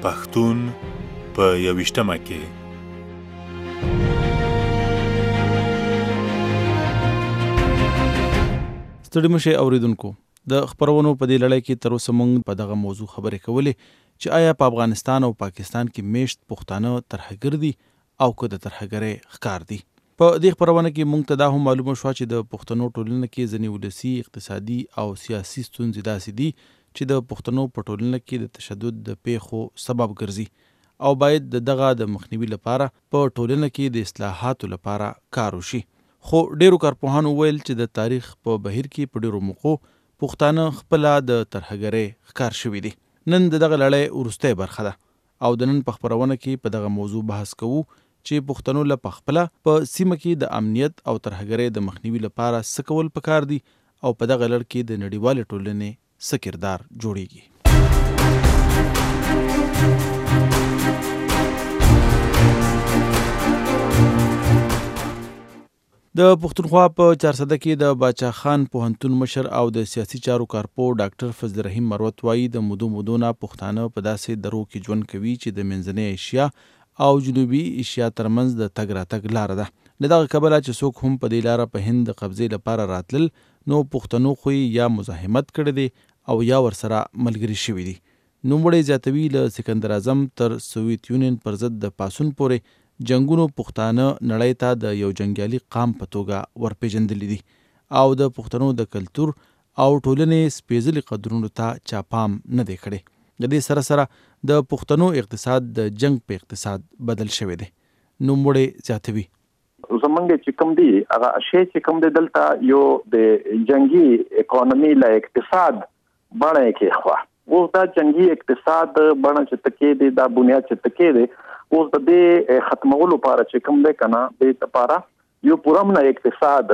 پښتون په 21مه کې. ستړي مشه اوریدونکو، د خبرونو په دې لړۍ کې تر اوسه موږ په دغه موضوع خبرې کولې چې آیا په افغانستان او پاکستان کې میشت پښتانه ترهګر دي او که د ترهګرۍ ښکار دي. په دې خبرونه کې موږ ته دا هم معلومه شوه چې د پښتنو ټولنه کې ځینې ولسي، اقتصادي او سیاسي ستونزې داسې دي چې د پښتنو په ټولنه کې د تشدد د پیښو سبب ګرځي او باید دغه د مخنیوي لپاره په ټولنه کې د اصلاحاتو لپاره کار وشي. خو ډیرو کارپوهانو ویل چې د تاریخ په بهیر کې په ډیرو موقعو پښتانه خپله د ترهګرۍ ښکار شوي دي. نن د دغه لړۍ وروستۍ برخه ده او د نن په خپرونه کې په دغه موضوع بحث کوو چې پښتنو له پخپله په سیمه کې د امنیت او ترهګرۍ د مخنیوي لپاره څه کول پکار دي او په دغه لړ کې د نړیوالې ټولنې څه کردار جوړیږي. د پښتونخوا په چارسده کې د باچا خان پوهنتون مشر او د سیاسي چارو کارپو ډاکټر فضل رحیم مروت وایي د مودو نه پښتانه په داسې درو کې ژوند کوي چې د منځنۍ ایشیا او جنوبي ایشیا ترمنځ د تګ راتګ لاره ده. له دغه کبله چې څوک هم په دې لاره په هند د قبضې لپاره راتلل نو پښتنو خو یا مزاحمت کړی دی او یا ورسره ملګري شوي دي. نوموړی زیاتوي له سکندر اعظم تر سوویت یونین پر ضد د پاسون پورې جنگونو پښتانه نړۍ ته د یو جنګیالي قام په توګه ورپېژندلي دي او د پښتنو د کلتور او ټولنې سپېڅلي قدرونو ته چا پام نه دی کړی. د دې سره سره د پښتنو اقتصاد د جنگ په اقتصاد بدل شوی دی. نوموړی زیاتوي زمونږ چې کوم دی هغه شی چې کوم دی دلته یو د جنگي اکانومي لا اقتصاد باندې کې خو اوس دا جنگي اقتصاد باندې چې تکې دی دا بنیاد چې تکې دی اوس د دې ختمولو لپاره چې کوم دی کنه د لپاره یو پرمنه اقتصاد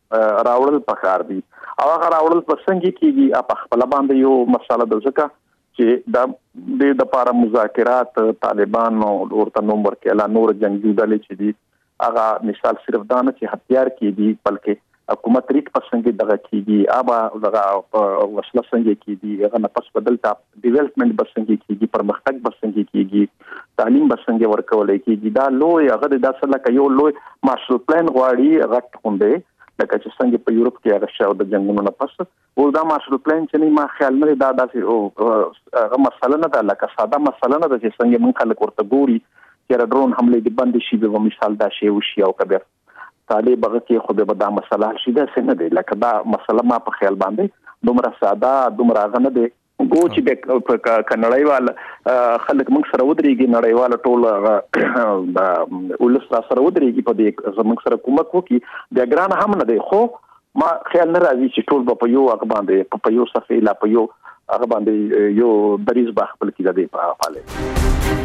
راوړل پکار دي او هغه راوړل پسنګي کیږي په خپل باندې یو مسله د ځکه چې د لپاره مذاکرات طالبان او ورته نومبر کې لا نور جنگي ډلې چې دي هغه مثال صرف دا نه چې هتیار کیږي بلکې حکومت ریټ پسنګي دغه کیږي ابا دغه وسله څنګه کیږي هغه نه پس بدلتا ډیولپمنٹ بسنګي کیږي پرمختګ بسنګي کیږي تعلیم بسنګي ورکول کیږي دا لوی هغه د داسله یو لوی مارشل پلان غواړي غټ خوندې لکه چې څنګه په یورپ کې هغه شاو د جنگونو نه پس او دا مارشل پلان چې نه ما خیال نه دا داسې هغه مسله نه ده لکه ساده مسله نه ده چې څنګه من خلک ورته ګوري چې ډرون حمله د بند شي به مثال دا شی وشي او کبیر طالب هغه کې خو به دا مسله شي دا څنګه دی لکه دا مسله ما په خیال باندې دومره ساده دومره غنه دی ګو چې د کنړایوال خلک موږ سره ودرېږي نړیوال ټول د ولس سره ودرېږي په دې زموږ سره کومک وکړي د ګران هم نه دی خو ما خیال نه راځي چې ټول په یو هغه باندې په یو صفې لا په یو هغه باندې یو دریز با خپل کې د په فعاله.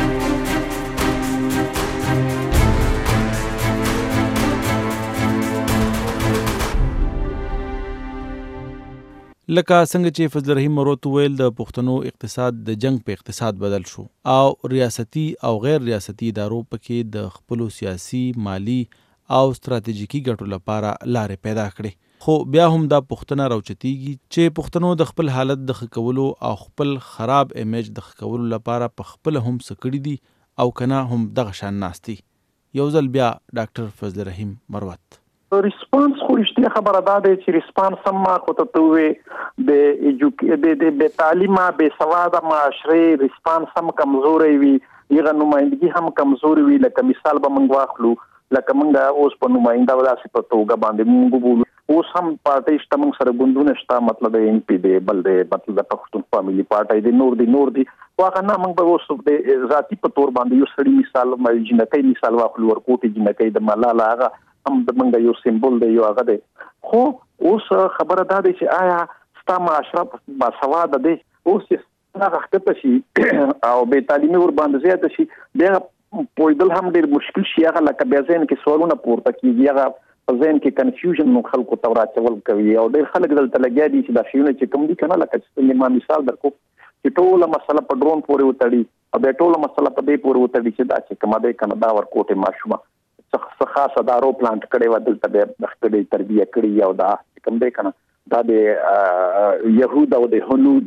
لکه څنګه چې فضل رحیم مروت ویل د پښتنو اقتصاد د جنگ په اقتصاد بدل شو او ریاستي او غیر ریاستي ادارو پکې د خپلو سیاسي، مالی او ستراتیژیکي ګټو لپاره لارې پیدا کړې. خو بیا هم دا پوښتنه راوچتېږي چې پښتنو د خپل حالت د ښه کولو او خپل خراب امیج د ښه کولو لپاره په خپل هم څه کړي دي او کنه هم دغه شان ناستي. یو ځل بیا ډاکټر فضل رحیم مروت ریسپانس خو رښتیا خبره ده چې ریسپانس هم خو ته وې د تعلیمه به سواده معاشري ریسپانس هم کمزوري وي یغه نمائندګي هم کمزوري وي لکه مثال به موږ واخلو لکه موږ اوس په نمائنده ولاسي په توګه باندې موږ اوس هم پارټي شته موږ سره ګوندونه شته مطلب ان پی دی بل دی مطلب د پښتون فاميلي پارټي دی نور دی واغه نه موږ به اوس د ذاتی په تور باندې یو سړي مثال مې جنکې مثال واخلو ورکوټي جنکې د ملاله هغه هم د منګه یو سمبول دی یو هغه دی خو اوس خبره ده چې آیا ستا معاشره با سواد دی اوس هغه ښکته شي او به تعلیمي ور باندې زیات شي بیا پویدل هم ډیر مشکل شي هغه لکه بیا ځین کې سوالونه پورته کیږي هغه په ځین کې کنفیوژن نو خلکو تورات چول کوي او ډیر خلک دلته لګیا دي چې دا شیونه چې کوم دي کنه لکه چې ما مثال درکو چې ټول مسله په ډرون پورې وتړي او به ټول مسله په دې پورې وتړي چې دا چې کومه ده کنه دا ورکوټه ماشومه څه خاصه دارو پلانټ کړي و دلته به خپلې تربیه کړي او دا کوم دی کنه دا د يهود او د هنود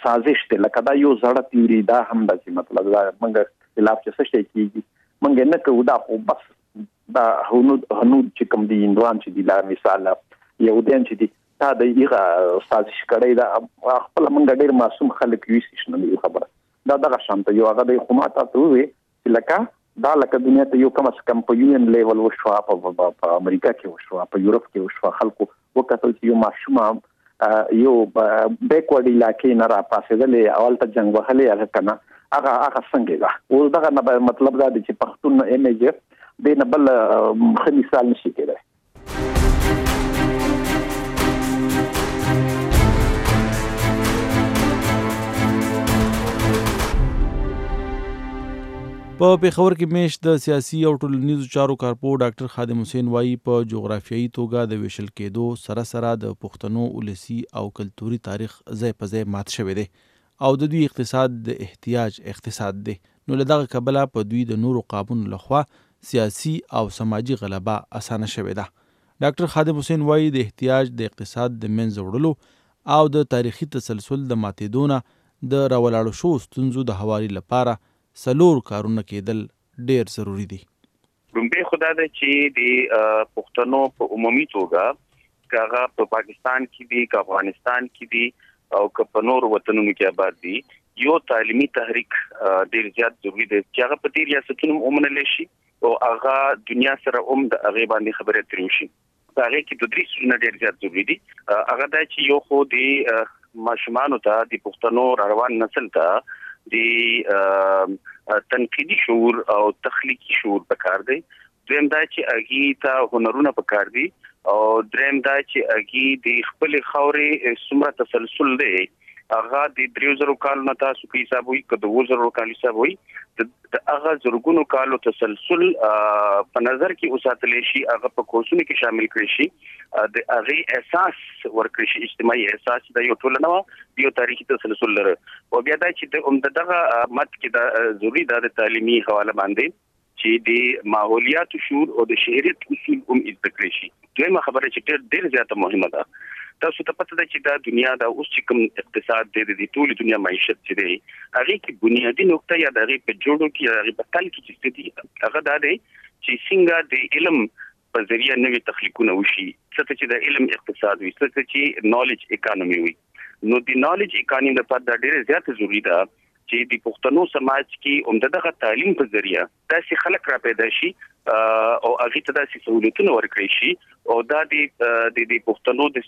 سازش دی لکه دا یو زړه تیوري دا هم د چې مطلب دا موږ خلاف چې څه شي کیږي موږ نه کوو دا خو بس دا هنود چې کوم دي اندوان چې دي لا مثال یهودیان چې دي دا د یغه سازش کړی دا خپل موږ ډېر معصوم خلک یو څه نه خبره دا دغه شانته یو هغه د حکومت ته وي چې لکه دا لکه دنیا ته یو کم از کم په یو ان لیول وشو په امریکا کې وشو په یورپ کې وشو خلکو وکړل چې یو ماشوم یو بیکورډ علاقې نه را پاسېدلې اول ته جنگ وهلې هغه کنه هغه څنګه دا او دغه مطلب دا چې پښتون ایمیج د نه بل خو مثال نشي کېدای. په پیښور کې میشت د سیاسي او ټولنیزو چارو کارپو ډاکټر خادم حسین وایي په جغرافیایي توګه د ویشل کېدو سره سره د پښتنو ولسی او کلتوري تاریخ ځای په ځای مات شوی دی او د دوی اقتصاد د احتیاج اقتصاد دی نو له دغه کبله په دوی د نورو قابونو لخوا سیاسي او سماجي غلبه اسانه شوې ده. ډاکټر خادم حسین وایي د احتیاج د اقتصاد د منځه وړلو او د تاریخي تسلسل د ماتېدو نه د راولاړو شو ستونزو د هواري لپاره سلور کارونه کېدل ډېر ضروری دي. لومبه خدا ده چې د پښتنو په عمومي توګه کاغه په پاکستان کې دي که افغانستان کې دي او که په نور وطنونو کې آباد دي یو تعلیمي تحریک ډېر زیات ضروری دی چې هغه په دې ریاستونو ومنل شي او هغه دنیا سره د هغه باندې خبرې ترې وشي. هغه کې د درې سونه ډېر زیات ضروری دي. هغه دا چې یو خو د ماشومانو ته د پښتنو روان نسل ته د تنقیدي شعور او تخلیقي شعور پکار دی. دریم دا چې اګي ته هنرونه پکار دي او دریم دا چې اګي د خپل خوري سمره تسلسل دی هغه د 3000 کالو نه تاسو په حساب وي که د 2000 کالو حساب وي د هغه زرګونو کالو تسلسل په نظر کې اوساتل شي هغه په کورسونو کې شامل کړي شي د هغه احساس ورکړي شي اجتماعي احساس د یو ټولنه یو تاریخي تسلسل لري او بیا دا چې دغه مت کې د ضروری د تعلیمي حواله باندې چې د ماحولیات شعور او د شهريت اصول هم ذکر شي. دویمه خبره چې ډېر زیاته مهمه ده تاسو ته پته ده چې دا دنیا دا اوس چې کوم اقتصاد دی د ټول دنیا معیشت چې دی هغه کې بنیادی نقطه یا د هغه په جوړو کې هغه په تل کې چې دي هغه دا دی چې څنګه د علم په ذریعہ نوې تخلیقونه وشي څه چې د علم اقتصاد وي څه چې نالج اکانومي وي. نو د نالج اکانومي لپاره دا ډېر زیات ضروری ده چې د پښتنو سماج کې دغه تعلیم په ذریعہ داسې خلک را پیدا شي او هغه ته داسې سہولتونه ورکړي شي او دا د پښتنو د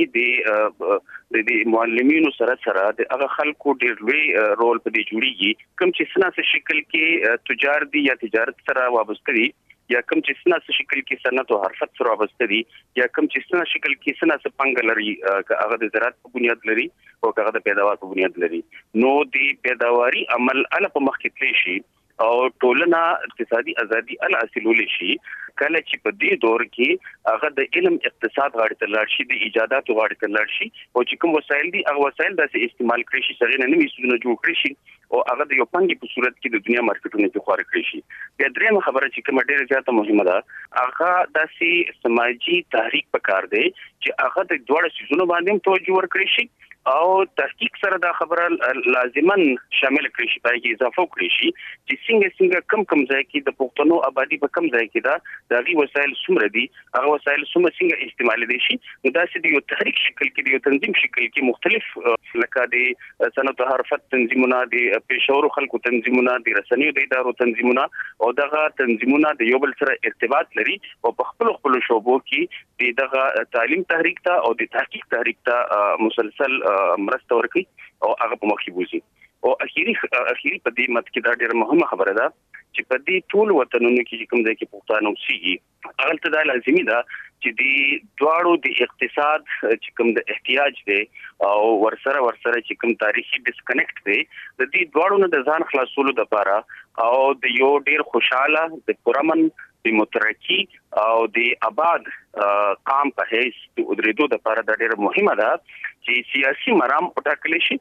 سیمې د معلمینو سره د هغه خلکو ډېر لوی رول په دې جوړیږي کوم چې سناسه شکل کې تجار دي یا تجارت سره وابسته دي یا کوم چې سناسه شکل کې صنعت او حرفت سره وابسته دي یا کوم چې سناسه شکل کې سناسه پنګ لري هغه د زراعت په بنیاد لري او هغه د پیداوار په بنیاد لري. نو د پیداواري عمل ال په مخ کې تللی شي او ټولنه اقتصادي ازادي ال حاصلول شي کله چې په دې دور کې هغه د علم اقتصاد غاړه ته لاړ شي د ایجادات غاړه ته لاړ شي او چې کوم وسایل دي هغه وسایل داسې استعمال کړي شي څنګه نوې سونه جوړ کړي شي او هغه د یو پنګي په صورت کې د دنیا مارکیټونو کې خور کړی شي. بیا درېمه خبره چې کومه ډېره زیاته مهمه ده هغه داسې سماجی تحریک پکار دی چې هغه د دوړ سيزونو باندې توجه ورکړي شي او تحقیق سره دا خبره لازمان شامل کړی شي پای کې اضافه کړی شي چې څنګه کم ځای کې د پښتنو آبادی په کم ځای کې دا دغه وسایل څومره دي هغه وسایل څنګه استعمال دي شي نو دا چې د یو تحریک شکل کې د یو تنظیم شکل کې مختلف لکه د صنعت حرفت تنظیمونه د پېښور خلکو تنظیمونه د رسنیو د ادارو تنظیمونه او دغه تنظیمونه د یو بل سره ارتباط لري او په خپل شوبو کې دغه تعلیم تحریک ته او د تحقیق تحریک ته مسلسل مرسته ورکړي او هغه په مخ کې بوزي. او اخیری په دې مت کې دا ډېر مهمه خبره ده چې په دې ټول وطنونو کې کوم ځای کې پښتانه اوسېږي هغه ته دا لازمي ده چې د دواړو د اقتصاد چې کوم د احتیاج دی او ورسره چې کوم تاریخي ډیسکنیکټ دی د دې دواړو نه د ځان خلاصولو لپاره او د یو ډېر خوشاله د پرامن د مترقي او د آباد قام په هیڅ د ودرېدو لپاره دا ډېر مهمه ده چې سیاسي مرام وټاکل شي.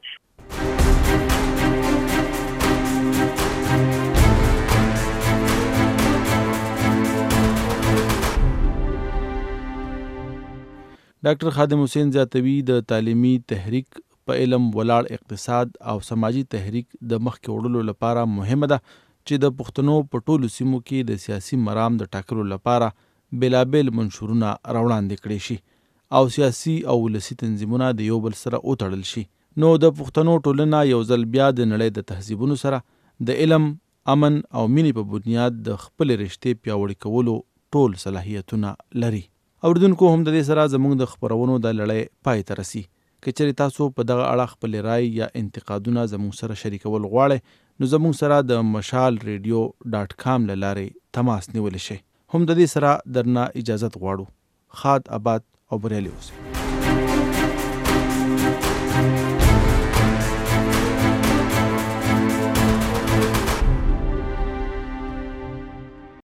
ډاکټر خادم حسین زیاتوي د تعلیمي تحریک په علم ولاړ اقتصاد او سماجی تحریک د مخکې وړلو لپاره مهمه ده چې د پښتنو په ټولو سیمو کې د سیاسي مرام د ټاکلو لپاره بېلابېل منشورونه راوړاندې کړي شي او سیاسي او ولسي تنظیمونه د یو بل سره وتړل شي. نو د پښتنو ټولنه یو ځل بیا د نړۍ د تهذیبونو سره د علم، امن او مینې په بنیاد د خپلې رشتې پیاوړي کولو ټول صلاحیتونه لري. اوریدونکو، هم د دې سره زموږ د خپرونو د لړۍ پای ته رسي. که چېرې تاسو په دغه اړه خپلې رای یا انتقادونه زموږ سره شریکول غواړئ، نو زموږ سره د مشال radio.com له لارې تماس نیولی شئ. هم د دې سره درنه اجازت غواړو. خاد آباد او بریالي اوسئ.